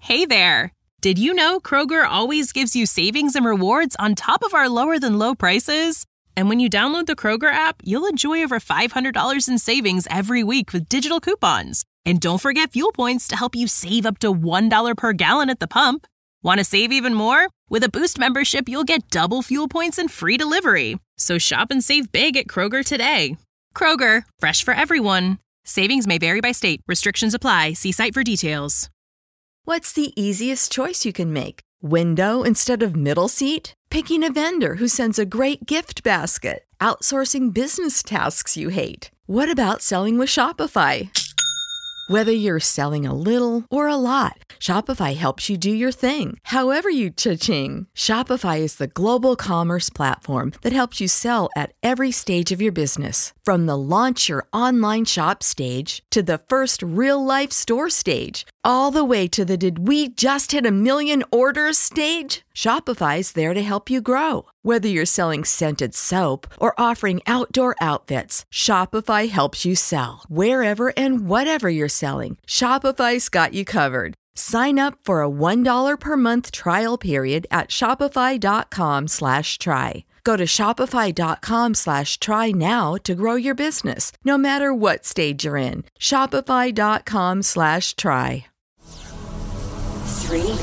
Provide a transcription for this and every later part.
Hey there! Did you know Kroger always gives you savings and rewards on top of our lower-than-low prices? And when you download the Kroger app, you'll enjoy over $500 in savings every week with digital coupons. And don't forget fuel points to help you save up to $1 per gallon at the pump. Want to save even more? With a Boost membership, you'll get double fuel points and free delivery. So shop and save big at Kroger today. Kroger, fresh for everyone. Savings may vary by state. Restrictions apply. See site for details. What's the easiest choice you can make? Window instead of middle seat? Picking a vendor who sends a great gift basket? Outsourcing business tasks you hate? What about selling with Shopify? Whether you're selling a little or a lot, Shopify helps you do your thing, however you cha-ching. Shopify is the global commerce platform that helps you sell at every stage of your business. From the launch your online shop stage to the first real-life store stage, all the way to the did we just hit 1 million orders stage. Shopify's there to help you grow. Whether you're selling scented soap or offering outdoor outfits, Shopify helps you sell. Wherever and whatever you're selling, Shopify's got you covered. Sign up for a $1 per month trial period at shopify.com/try. Go to shopify.com/try now to grow your business, no matter what stage you're in. Shopify.com/try. 3, 2,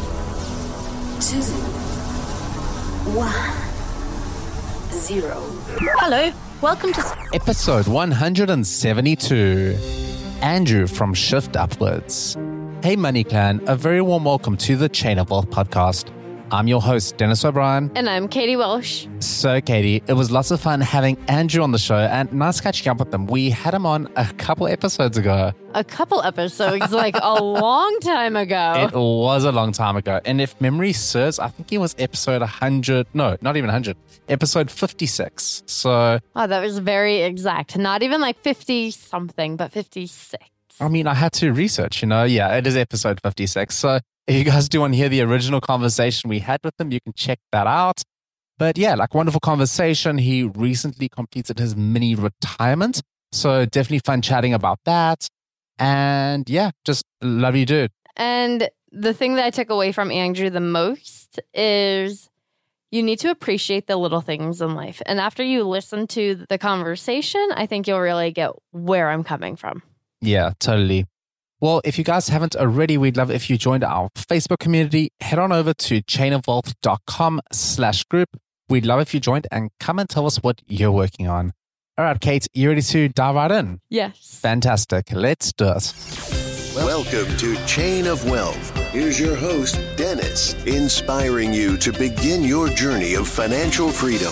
1, 0. Hello, welcome to Episode 172. Andrew from Shift Upwards. Hey Money Clan, a very warm welcome to the Chain of Wealth podcast. I'm your host, Dennis O'Brien. And I'm Katie Welsh. So, Katie, it was lots of fun having Andrew on the show and nice catching up with him. We had him on a couple episodes ago. A couple episodes, like a long time ago. It was a long time ago. And if memory serves, I think it was episode 100. No, not even 100. Episode 56. So. Oh, that was very exact. Not even like 50 something, but 56. I mean, I had to research, Yeah, it is episode 56. So if you guys do want to hear the original conversation we had with him, you can check that out. But yeah, wonderful conversation. He recently completed his mini retirement. So definitely fun chatting about that. And yeah, just love you, dude. And the thing that I took away from Andrew the most is you need to appreciate the little things in life. And after you listen to the conversation, I think you'll really get where I'm coming from. Yeah, totally. Well, if you guys haven't already, we'd love if you joined our Facebook community. Head on over to chainofwealth.com/group. We'd love if you joined and come and tell us what you're working on. All right, Kate, you ready to dive right in? Yes. Fantastic. Let's do it. Welcome to Chain of Wealth. Here's your host, Dennis, inspiring you to begin your journey of financial freedom.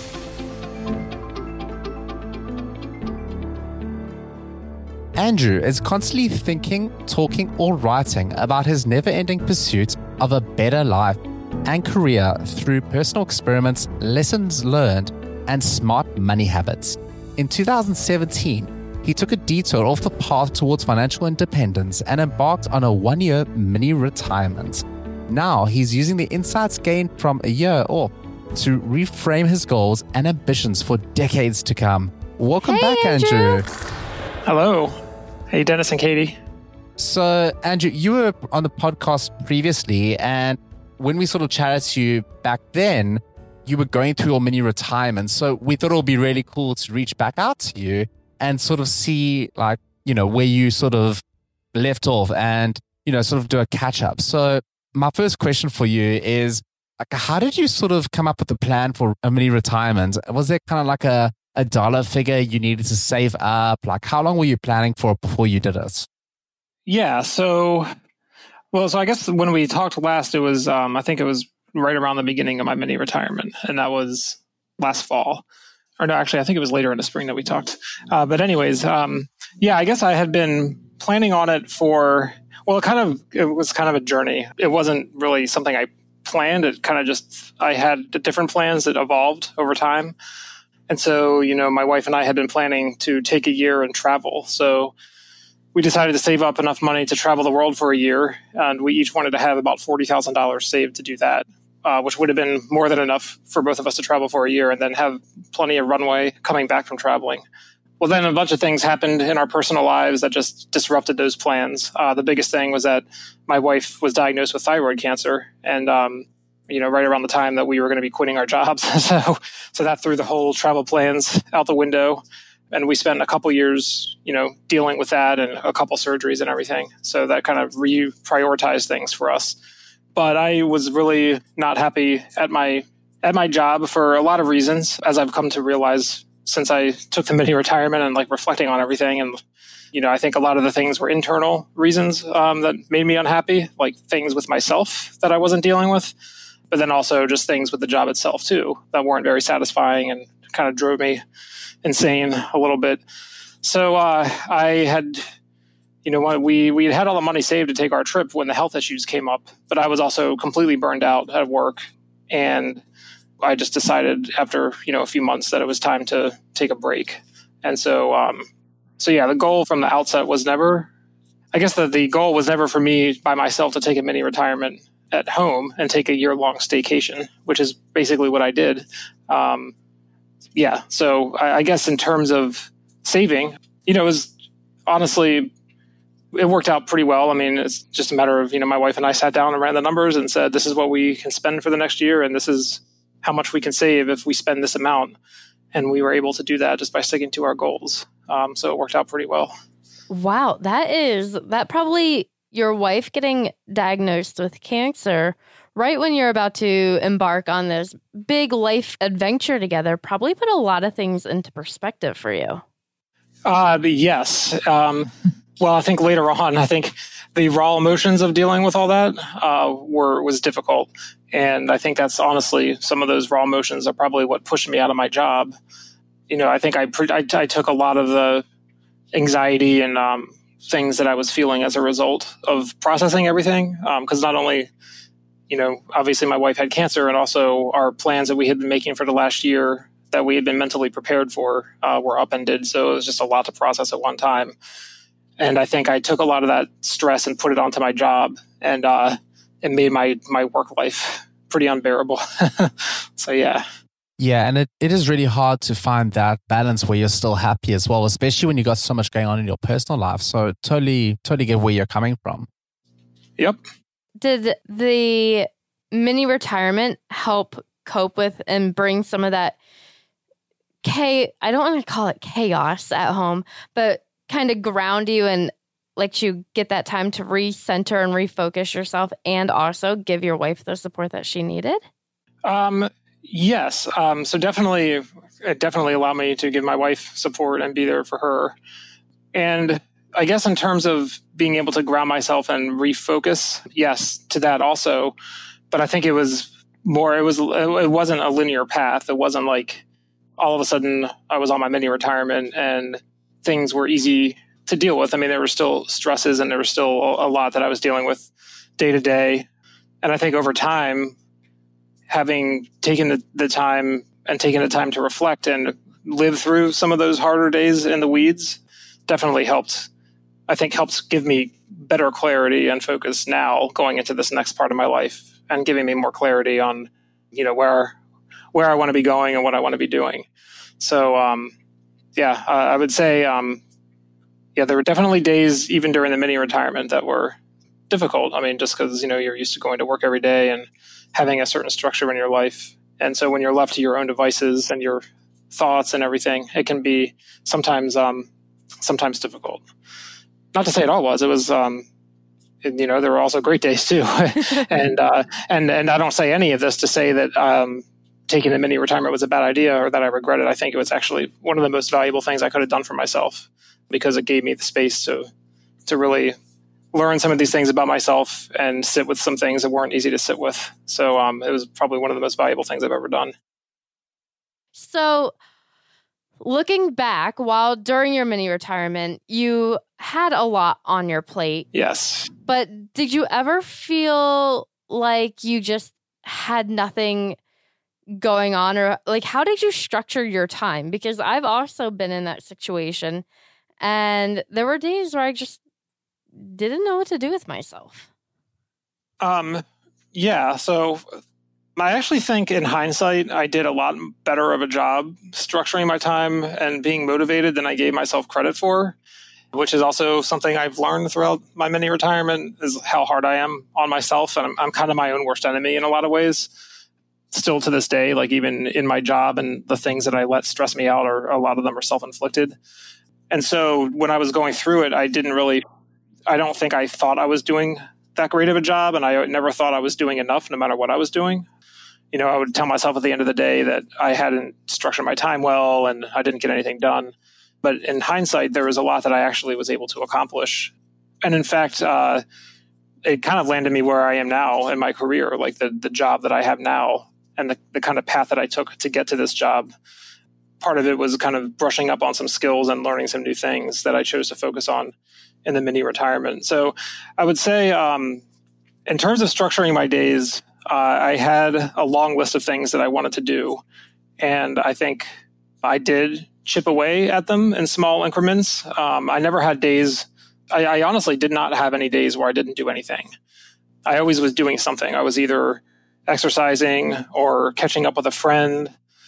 Andrew is constantly thinking, talking, or writing about his never-ending pursuit of a better life and career through personal experiments, lessons learned, and smart money habits. In 2017, he took a detour off the path towards financial independence and embarked on a 1-year mini retirement. Now he's using the insights gained from a year off to reframe his goals and ambitions for decades to come. Welcome back, Andrew. Hello. Hey, Dennis and Katie. So, Andrew, you were on the podcast previously, and when we sort of chatted to you back then, you were going through your mini retirement. So we thought it would be really cool to reach back out to you and sort of see, where you sort of left off and, sort of do a catch up. So my first question for you is, how did you sort of come up with the plan for a mini retirement? Was there kind of like a dollar figure you needed to save up? How long were you planning for before you did it? Yeah. So I guess when we talked last, it was, I think it was right around the beginning of my mini retirement. And that was last fall. Or no, actually, I think it was later in the spring that we talked. But anyways, I guess I had been planning on it for, it was kind of a journey. It wasn't really something I planned. It kind of just, I had different plans that evolved over time. And so, my wife and I had been planning to take a year and travel. So we decided to save up enough money to travel the world for a year. And we each wanted to have about $40,000 saved to do that, which would have been more than enough for both of us to travel for a year and then have plenty of runway coming back from traveling. Well, then a bunch of things happened in our personal lives that just disrupted those plans. The biggest thing was that my wife was diagnosed with thyroid cancer, and right around the time that we were going to be quitting our jobs. So that threw the whole travel plans out the window. And we spent a couple years, dealing with that and a couple surgeries and everything. So that kind of reprioritized things for us. But I was really not happy at my job for a lot of reasons, as I've come to realize since I took the mini retirement and reflecting on everything. And, I think a lot of the things were internal reasons that made me unhappy, like things with myself that I wasn't dealing with, but then also just things with the job itself too that weren't very satisfying and kind of drove me insane a little bit. So I had, we had all the money saved to take our trip when the health issues came up, but I was also completely burned out at work. And I just decided after, a few months that it was time to take a break. And so the goal from the outset was never, I guess the goal was never for me by myself to take a mini retirement at home and take a year-long staycation, which is basically what I did. So I guess in terms of saving, it was honestly, it worked out pretty well. I mean, it's just a matter of, my wife and I sat down and ran the numbers and said, this is what we can spend for the next year. And this is how much we can save if we spend this amount. And we were able to do that just by sticking to our goals. So it worked out pretty well. Wow. That probably your wife getting diagnosed with cancer right when you're about to embark on this big life adventure together probably put a lot of things into perspective for you. Yes. Well, I think later on, the raw emotions of dealing with all that was difficult. And I think that's honestly, some of those raw emotions are probably what pushed me out of my job. I think I took a lot of the anxiety and things that I was feeling as a result of processing everything. Because not only, obviously my wife had cancer, and also our plans that we had been making for the last year that we had been mentally prepared for were upended. So it was just a lot to process at one time. And I think I took a lot of that stress and put it onto my job, and it made my work life pretty unbearable. So, yeah. Yeah, and it is really hard to find that balance where you're still happy as well, especially when you got so much going on in your personal life. So totally get where you're coming from. Yep. Did the mini retirement help cope with and bring some of that I don't want to call it chaos at home, but kind of ground you and let you get that time to recenter and refocus yourself, and also give your wife the support that she needed? Yes. So it definitely allowed me to give my wife support and be there for her. And I guess in terms of being able to ground myself and refocus, yes, to that also. But I think it wasn't a linear path. It wasn't like all of a sudden I was on my mini retirement and things were easy to deal with. I mean, there were still stresses and there was still a lot that I was dealing with day to day. And I think over time, having taken the time to reflect and live through some of those harder days in the weeds definitely helped give me better clarity and focus now going into this next part of my life, and giving me more clarity on, where I want to be going and what I want to be doing. So, I would say, there were definitely days even during the mini retirement that were difficult. I mean, just because, you're used to going to work every day and having a certain structure in your life. And so when you're left to your own devices and your thoughts and everything, it can be sometimes difficult. Not to say it all was. It was, there were also great days too. and I don't say any of this to say that taking a mini retirement was a bad idea or that I regret it. I think it was actually one of the most valuable things I could have done for myself, because it gave me the space to really learn some of these things about myself and sit with some things that weren't easy to sit with. So it was probably one of the most valuable things I've ever done. So looking back, while during your mini retirement, you had a lot on your plate. Yes. But did you ever feel like you just had nothing going on, or how did you structure your time? Because I've also been in that situation, and there were days where I just didn't know what to do with myself. Yeah. So I actually think in hindsight, I did a lot better of a job structuring my time and being motivated than I gave myself credit for, which is also something I've learned throughout my mini retirement, is how hard I am on myself. And I'm kind of my own worst enemy in a lot of ways. Still to this day, like even in my job and the things that I let stress me out, or a lot of them are self-inflicted. And so when I was going through it, I don't think I thought I was doing that great of a job. And I never thought I was doing enough no matter what I was doing. I would tell myself at the end of the day that I hadn't structured my time well and I didn't get anything done. But in hindsight, there was a lot that I actually was able to accomplish. And in fact, it kind of landed me where I am now in my career, like the job that I have now and the kind of path that I took to get to this job. Part of it was kind of brushing up on some skills and learning some new things that I chose to focus on in the mini retirement. So I would say in terms of structuring my days, I had a long list of things that I wanted to do. And I think I did chip away at them in small increments. I never had days, I honestly did not have any days where I didn't do anything. I always was doing something. I was either exercising or catching up with a friend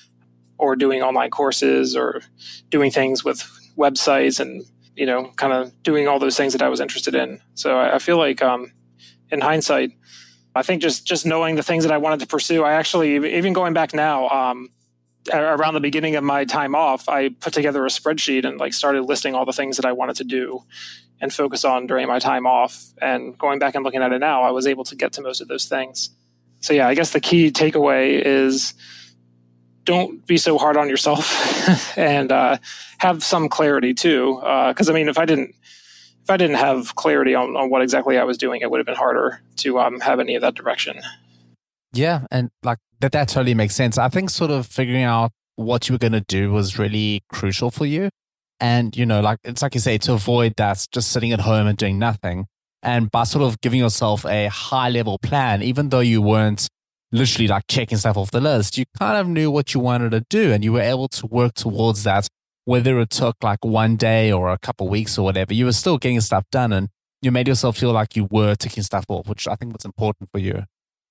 or doing online courses or doing things with websites and, kind of doing all those things that I was interested in. So I feel like in hindsight, I think just knowing the things that I wanted to pursue, I actually, even going back now, around the beginning of my time off, I put together a spreadsheet and started listing all the things that I wanted to do and focus on during my time off. And going back and looking at it now, I was able to get to most of those things. So yeah, I guess the key takeaway is don't be so hard on yourself and have some clarity too. Because if I didn't have clarity on what exactly I was doing, it would have been harder to have any of that direction. Yeah, and that totally makes sense. I think sort of figuring out what you were going to do was really crucial for you. And, it's like you say, to avoid that, just sitting at home and doing nothing. And by sort of giving yourself a high level plan, even though you weren't literally checking stuff off the list, you kind of knew what you wanted to do and you were able to work towards that. Whether it took one day or a couple of weeks or whatever, you were still getting stuff done and you made yourself feel like you were ticking stuff off, which I think was important for you.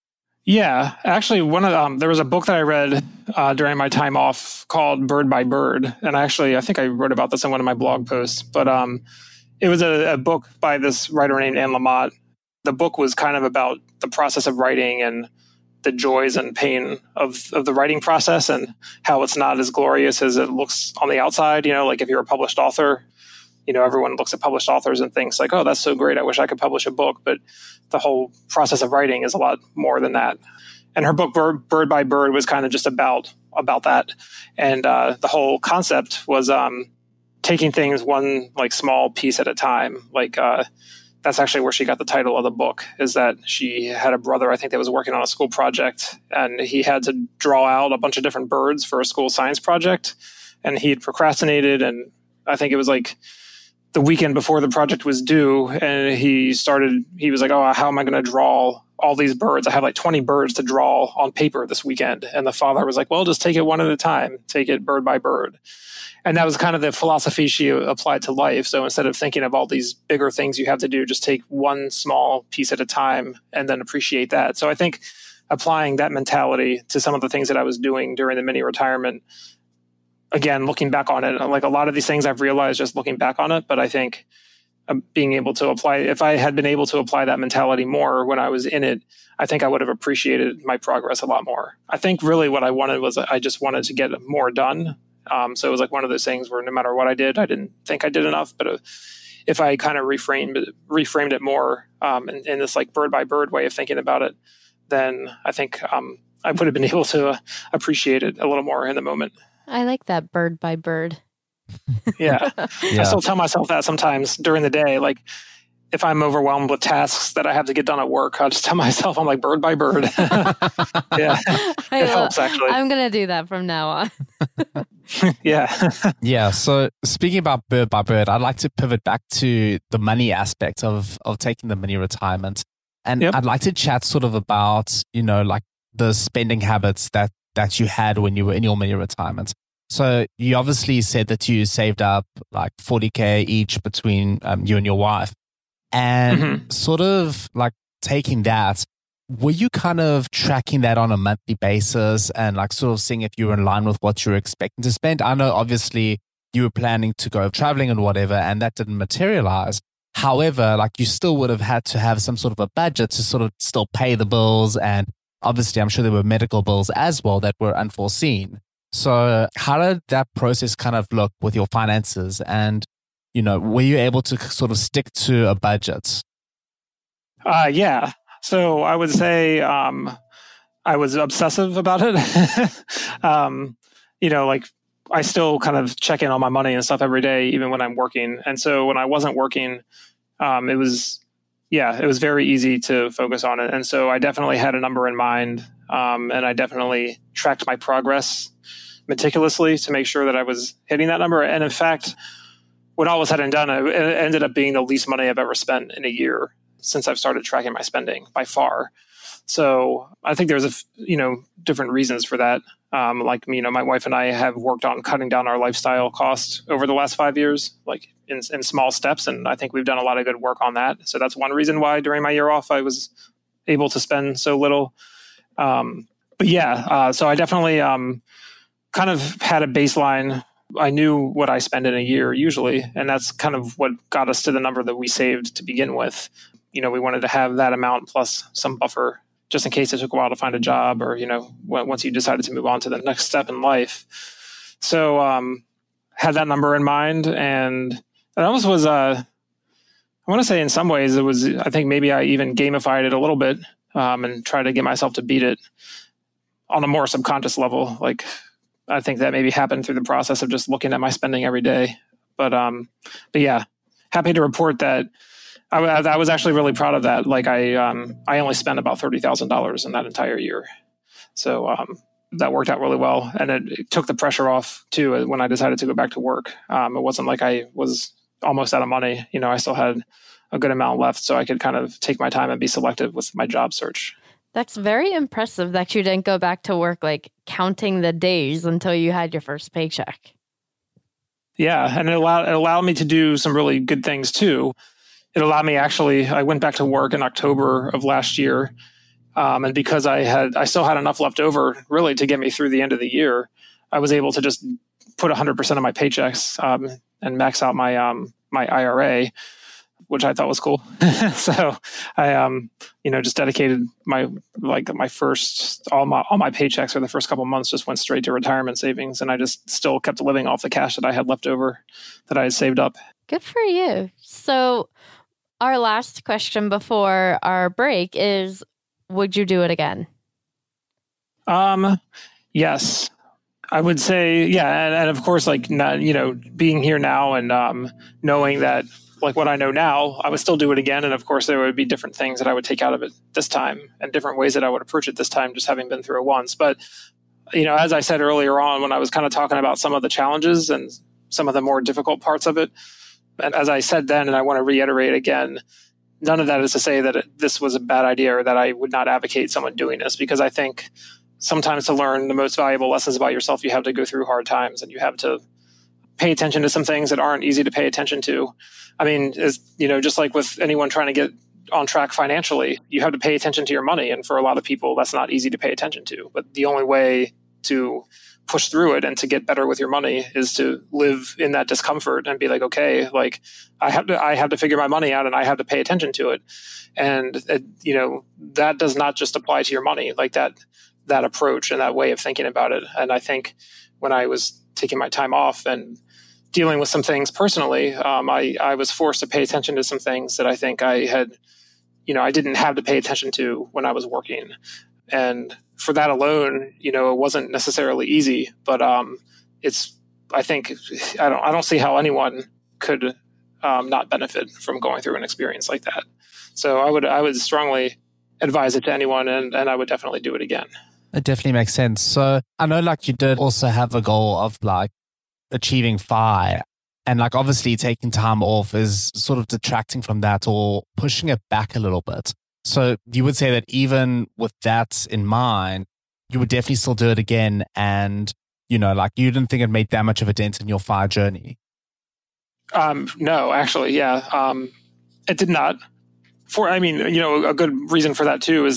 Yeah, actually, there was a book that I read during my time off called Bird by Bird. And I think I wrote about this in one of my blog posts, but it was a book by this writer named Anne Lamott. The book was kind of about the process of writing and the joys and pain of the writing process and how it's not as glorious as it looks on the outside. If you're a published author, everyone looks at published authors and thinks oh, that's so great. I wish I could publish a book. But the whole process of writing is a lot more than that. And her book, Bird by Bird, was kind of just about that. And the whole concept was taking things one small piece at a time. That's actually where she got the title of the book, is that she had a brother, I think, that was working on a school project, and he had to draw out a bunch of different birds for a school science project. And he had procrastinated, and I think it was the weekend before the project was due, and he was like, oh, how am I going to draw all these birds? I have 20 birds to draw on paper this weekend. And the father was like, well, just take it one at a time. Take it bird by bird. And that was kind of the philosophy she applied to life. So instead of thinking of all these bigger things you have to do, just take one small piece at a time and then appreciate that. So I think applying that mentality to some of the things that I was doing during the mini retirement, again, looking back on it, a lot of these things I've realized just looking back on it, but I think being able to apply, if I had been able to apply that mentality more when I was in it, I think I would have appreciated my progress a lot more. I think really what I wanted was I just wanted to get more done. So it was one of those things where no matter what I did, I didn't think I did enough. But if I kind of reframed it more in this bird by bird way of thinking about it, then I think I would have been able to appreciate it a little more in the moment. I like that bird by bird. Yeah. I still tell myself that sometimes during the day. If I'm overwhelmed with tasks that I have to get done at work, I'll just tell myself I'm bird by bird. Yeah. It helps, actually. I'm going to do that from now on. Yeah. Yeah. So speaking about bird by bird, I'd like to pivot back to the money aspect of taking the mini retirement. And I'd like to chat sort of about, the spending habits that you had when you were in your mini retirement. So you obviously said that you saved up $40,000 each between you and your wife. And sort of taking that, were you kind of tracking that on a monthly basis and like sort of seeing if you were in line with what you were expecting to spend? I know obviously you were planning to go traveling and whatever, and that didn't materialize. However, like you still would have had to have some sort of a budget to sort of still pay the bills. And obviously, I'm sure there were medical bills as well that were unforeseen. So how did that process kind of look with your finances? And, you know, were you able to sort of stick to a budget? Yeah. So I would say I was obsessive about it. You know, like I still kind of check in on my money and stuff every day, even when I'm working. And so when I wasn't working, it was very easy to focus on it. And so I definitely had a number in mind. And I definitely tracked my progress meticulously to make sure that I was hitting that number. And in fact, when all was said and done, it ended up being the least money I've ever spent in a year since I've started tracking my spending by far. So I think there's different reasons for that. Like, you know, my wife and I have worked on cutting down our lifestyle costs over the last 5 years, like in small steps. And I think we've done a lot of good work on that. So that's one reason why during my year off, I was able to spend so little. So I definitely kind of had a baseline. I knew what I spend in a year usually, and that's kind of what got us to the number that we saved to begin with. You know, we wanted to have that amount plus some buffer just in case it took a while to find a job or, you know, once you decided to move on to the next step in life. So had that number in mind, and it almost was, I want to say in some ways it was, I think maybe I even gamified it a little bit and tried to get myself to beat it on a more subconscious level. Like, I think that maybe happened through the process of just looking at my spending every day. But yeah, happy to report that I was actually really proud of that. Like I only spent about $30,000 in that entire year. So that worked out really well. And it took the pressure off too when I decided to go back to work. It wasn't like I was almost out of money. You know, I still had a good amount left, so I could kind of take my time and be selective with my job search. That's very impressive that you didn't go back to work, like counting the days until you had your first paycheck. Yeah. And it allowed me to do some really good things too. It allowed me I went back to work in October of last year. And because I still had enough left over really to get me through the end of the year, I was able to just put 100% of my paychecks and max out my my IRA, which I thought was cool. So I just dedicated my first all my paychecks for the first couple of months just went straight to retirement savings, and I just still kept living off the cash that I had left over that I had saved up. Good for you. So our last question before our break is, would you do it again? Yes, I would say, yeah. And of course, like, not, being here now and knowing that, like what I know now, I would still do it again. And of course, there would be different things that I would take out of it this time and different ways that I would approach it this time, just having been through it once. But, as I said earlier on, when I was kind of talking about some of the challenges and some of the more difficult parts of it, and as I said then, and I want to reiterate again, none of that is to say that this was a bad idea or that I would not advocate someone doing this, because I think sometimes to learn the most valuable lessons about yourself, you have to go through hard times and you have to pay attention to some things that aren't easy to pay attention to. I mean, just like with anyone trying to get on track financially, you have to pay attention to your money. And for a lot of people, that's not easy to pay attention to. But the only way to push through it and to get better with your money is to live in that discomfort and be like, okay, like I have to figure my money out and I have to pay attention to it. And, that does not just apply to your money, like that approach and that way of thinking about it. And I think when I was taking my time off and dealing with some things personally, I was forced to pay attention to some things that I think I had, I didn't have to pay attention to when I was working. And for that alone, it wasn't necessarily easy, but I don't see how anyone could not benefit from going through an experience like that. So I would strongly advise it to anyone, and I would definitely do it again. It definitely makes sense. So I know like you did also have a goal of like achieving FI, and like obviously taking time off is sort of detracting from that or pushing it back a little bit. So you would say that even with that in mind, you would definitely still do it again, and like you didn't think it made that much of a dent in your FI journey? No, actually, yeah, it did not. A good reason for that too is that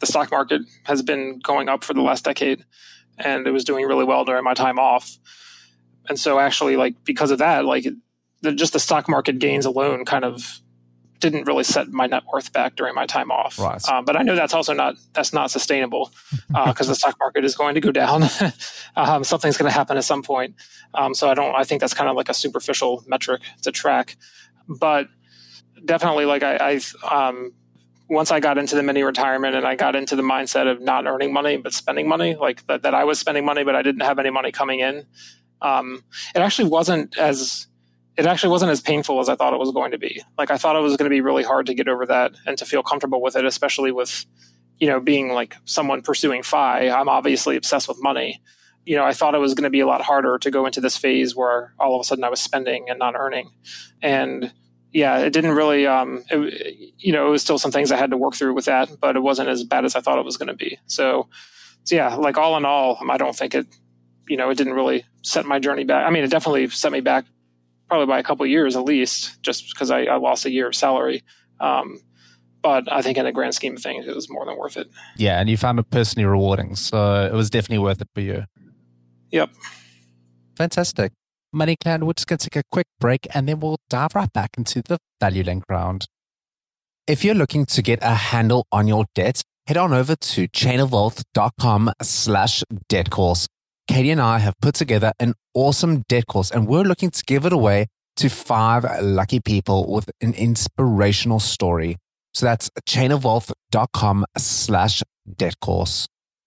the stock market has been going up for the last decade, and it was doing really well during my time off. And so actually, like, because of that, like, just the stock market gains alone kind of didn't really set my net worth back during my time off. Right. But I know that's not sustainable because the stock market is going to go down. Something's going to happen at some point. So I think that's kind of like a superficial metric to track. But definitely, like, once I got into the mini retirement and I got into the mindset of not earning money but spending money, like that I was spending money but I didn't have any money coming in, it actually wasn't as painful as I thought it was going to be. Like, I thought it was going to be really hard to get over that and to feel comfortable with it, especially with, being like someone pursuing FI. I'm obviously obsessed with money. I thought it was going to be a lot harder to go into this phase where all of a sudden I was spending and not earning. And yeah, it didn't really, it was still some things I had to work through with that, but it wasn't as bad as I thought it was going to be. So yeah, like, all in all, I don't think it didn't really set my journey back. I mean, it definitely set me back probably by a couple of years at least, just because I lost a year of salary. But I think in the grand scheme of things, it was more than worth it. Yeah, and you found it personally rewarding. So it was definitely worth it for you. Yep. Fantastic. Money Clan, we're just going to take a quick break and then we'll dive right back into the Value Link round. If you're looking to get a handle on your debt, head on over to chainofwealth.com/debt course. Katie and I have put together an awesome debt course and we're looking to give it away to 5 lucky people with an inspirational story. So that's chainofwealth.com/debt course.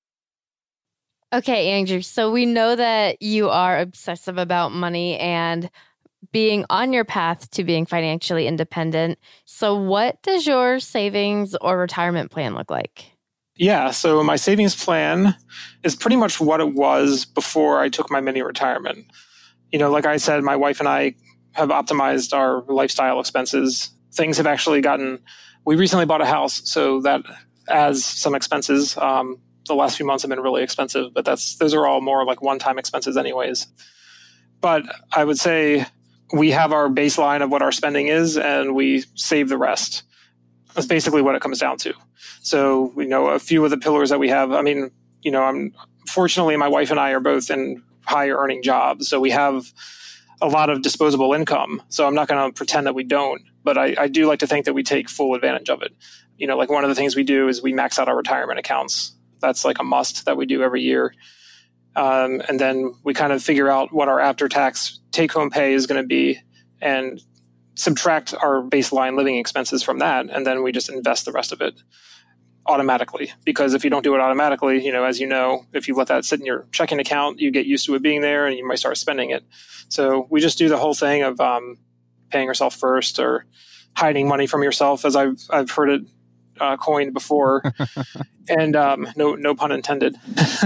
Okay, Andrew. So we know that you are obsessive about money and being on your path to being financially independent. So what does your savings or retirement plan look like? Yeah, so my savings plan is pretty much what it was before I took my mini retirement. Like I said, my wife and I have optimized our lifestyle expenses. Things have actually we recently bought a house, so that adds some expenses. The last few months have been really expensive, but those are all more like one-time expenses anyways. But I would say we have our baseline of what our spending is and we save the rest. That's basically what it comes down to. So, a few of the pillars that we have, fortunately, my wife and I are both in higher earning jobs. So we have a lot of disposable income. So I'm not going to pretend that we don't, but I do like to think that we take full advantage of it. Like, one of the things we do is we max out our retirement accounts. That's like a must that we do every year. And then we kind of figure out what our after-tax take-home pay is going to be and subtract our baseline living expenses from that. And then we just invest the rest of it automatically. Because if you don't do it automatically, as you know, if you let that sit in your checking account, you get used to it being there and you might start spending it. So we just do the whole thing of paying yourself first or hiding money from yourself, as I've heard it coined before. And no pun intended.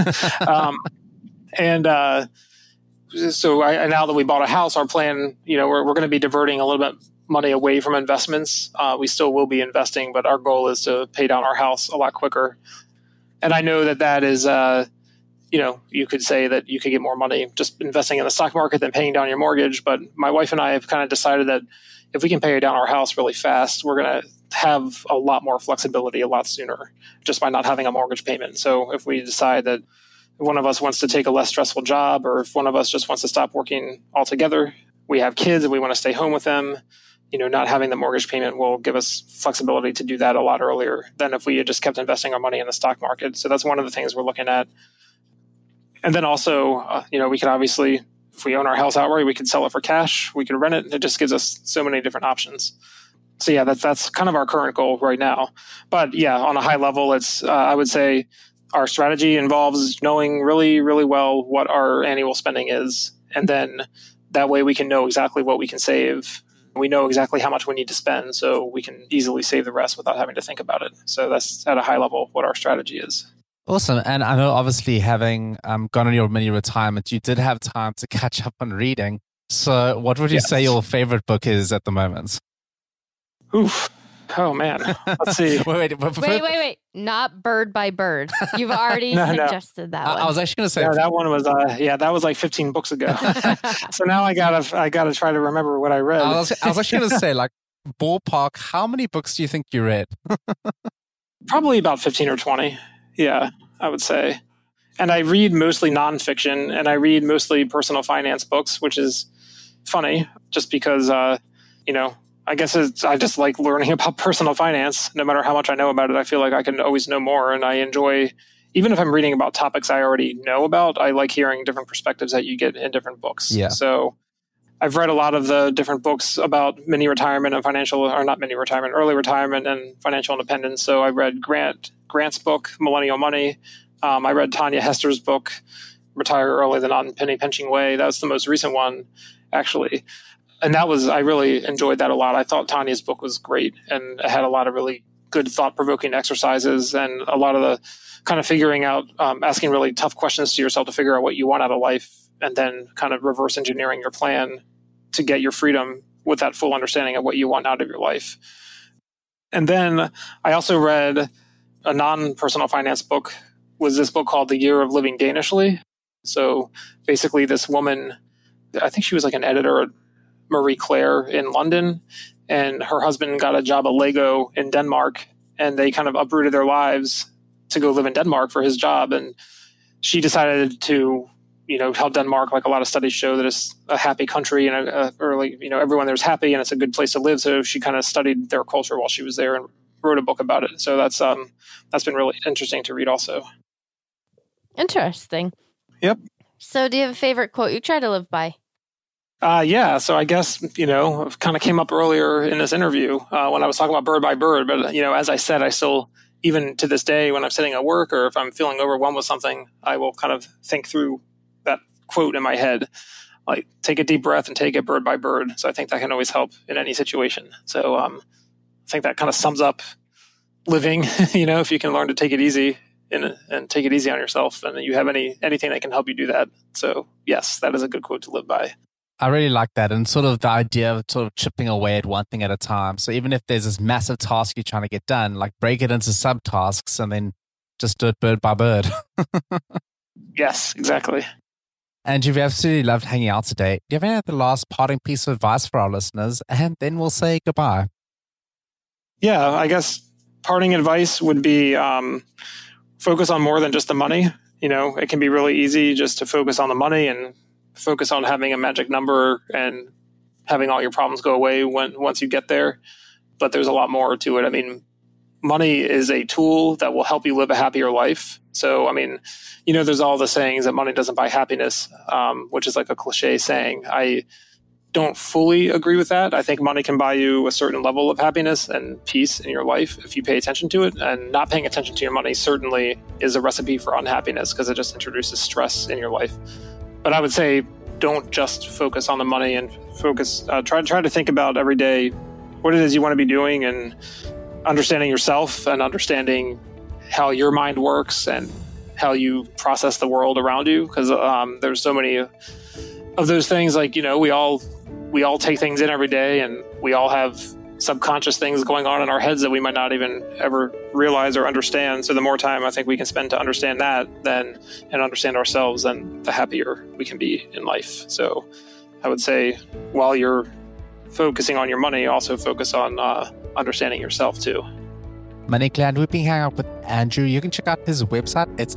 So now that we bought a house, our plan, we're going to be diverting a little bit money away from investments. We still will be investing, but our goal is to pay down our house a lot quicker. And I know that is, you could say that you could get more money just investing in the stock market than paying down your mortgage. But my wife and I have kind of decided that if we can pay down our house really fast, we're going to have a lot more flexibility a lot sooner just by not having a mortgage payment. So if we decide that one of us wants to take a less stressful job, or if one of us just wants to stop working altogether, we have kids and we want to stay home with them, not having the mortgage payment will give us flexibility to do that a lot earlier than if we had just kept investing our money in the stock market. So that's one of the things we're looking at. And then also, we could obviously, if we own our house outright, we could sell it for cash, we could rent it. It just gives us so many different options. So yeah, that's kind of our current goal right now. But yeah, on a high level, it's, I would say, our strategy involves knowing really, really well what our annual spending is. And then that way we can know exactly what we can save. We know exactly how much we need to spend, so we can easily save the rest without having to think about it. So that's at a high level what our strategy is. Awesome. And I know obviously having gone on your mini retirement, you did have time to catch up on reading. So what would you say your favorite book is at the moment? Oof. Oh, man. Let's see. Wait. Not Bird by Bird. You've already suggested that one. I was actually going to say... Yeah, that one was, that was like 15 books ago. So now I gotta try to remember what I read. I was actually going to say, like, ballpark, how many books do you think you read? Probably about 15 or 20. Yeah, I would say. And I read mostly nonfiction, and I read mostly personal finance books, which is funny just because, I guess I just like learning about personal finance. No matter how much I know about it, I feel like I can always know more. And I enjoy, even if I'm reading about topics I already know about, I like hearing different perspectives that you get in different books. Yeah. So I've read a lot of the different books about early retirement and financial independence. So I read Grant's book, Millennial Money. I read Tanya Hester's book, Retire Early, the Non-Penny Pinching Way. That was the most recent one, actually. And I really enjoyed that a lot. I thought Tanya's book was great, and it had a lot of really good thought-provoking exercises and a lot of the kind of figuring out, asking really tough questions to yourself to figure out what you want out of life, and then kind of reverse engineering your plan to get your freedom with that full understanding of what you want out of your life. And then I also read a non-personal finance book, was this book called The Year of Living Danishly. So basically this woman, I think she was like an editor at Marie Claire in London, and her husband got a job at Lego in Denmark, and they kind of uprooted their lives to go live in Denmark for his job. And she decided to, how Denmark, like a lot of studies show, that it's a happy country and everyone there's happy and it's a good place to live. So she kind of studied their culture while she was there and wrote a book about it. So that's been really interesting to read also. Interesting. Yep. So do you have a favorite quote you try to live by? Yeah. So I guess, it kind of came up earlier in this interview when I was talking about bird by bird. But, as I said, I still, even to this day, when I'm sitting at work or if I'm feeling overwhelmed with something, I will kind of think through that quote in my head, like take a deep breath and take it bird by bird. So I think that can always help in any situation. So I think that kind of sums up living, if you can learn to take it easy and take it easy on yourself, and you have anything that can help you do that. So yes, that is a good quote to live by. I really like that, and sort of the idea of sort of chipping away at one thing at a time. So even if there's this massive task you're trying to get done, like break it into subtasks and then just do it bird by bird. Yes, exactly. And you've absolutely loved hanging out today. Do you have any other last parting piece of advice for our listeners? And then we'll say goodbye. Yeah, I guess parting advice would be focus on more than just the money. It can be really easy just to focus on the money and focus on having a magic number and having all your problems go away once you get there. But there's a lot more to it. I mean, money is a tool that will help you live a happier life. So, I mean, there's all the sayings that money doesn't buy happiness, which is like a cliche saying. I don't fully agree with that. I think money can buy you a certain level of happiness and peace in your life if you pay attention to it. And not paying attention to your money certainly is a recipe for unhappiness because it just introduces stress in your life. But I would say don't just focus on the money and try to think about every day what it is you want to be doing and understanding yourself and understanding how your mind works and how you process the world around you. Because there's so many of those things, like, we all take things in every day, and we all have subconscious things going on in our heads that we might not even ever realize or understand. So the more time I think we can spend to understand that and understand ourselves, then the happier we can be in life. So I would say while you're focusing on your money, also focus on understanding yourself too. Money Clan, we've been hanging out with Andrew. You can check out his website. It's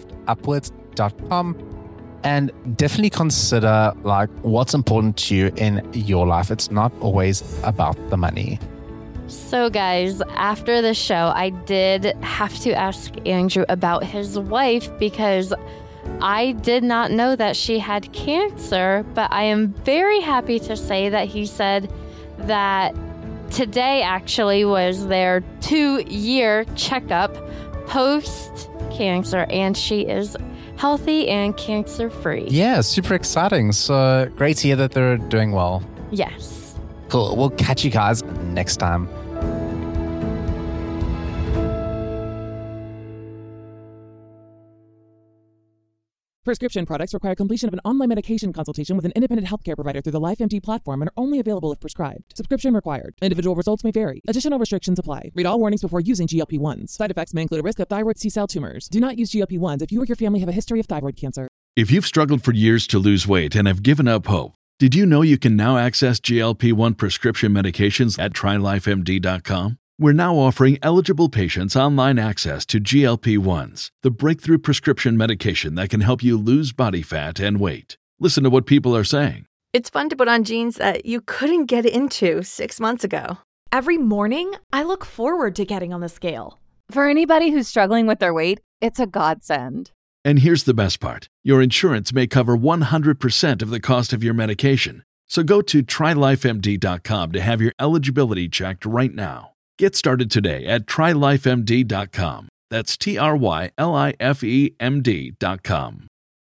shiftupwards.com. And definitely consider what's important to you in your life. It's not always about the money. So guys, after the show, I did have to ask Andrew about his wife because I did not know that she had cancer, but I am very happy to say that he said that today actually was their 2-year checkup post-cancer, and she is healthy and cancer-free. Yeah, super exciting. So great to hear that they're doing well. Yes. Cool. We'll catch you guys next time. Prescription products require completion of an online medication consultation with an independent healthcare provider through the LifeMD platform and are only available if prescribed. Subscription required. Individual results may vary. Additional restrictions apply. Read all warnings before using GLP-1s. Side effects may include a risk of thyroid C-cell tumors. Do not use GLP-1s if you or your family have a history of thyroid cancer. If you've struggled for years to lose weight and have given up hope, did you know you can now access GLP-1 prescription medications at TryLifeMD.com? We're now offering eligible patients online access to GLP-1s, the breakthrough prescription medication that can help you lose body fat and weight. Listen to what people are saying. It's fun to put on jeans that you couldn't get into 6 months ago. Every morning, I look forward to getting on the scale. For anybody who's struggling with their weight, it's a godsend. And here's the best part. Your insurance may cover 100% of the cost of your medication. So go to TryLifeMD.com to have your eligibility checked right now. Get started today at TryLifeMD.com. That's TryLifeMD.com.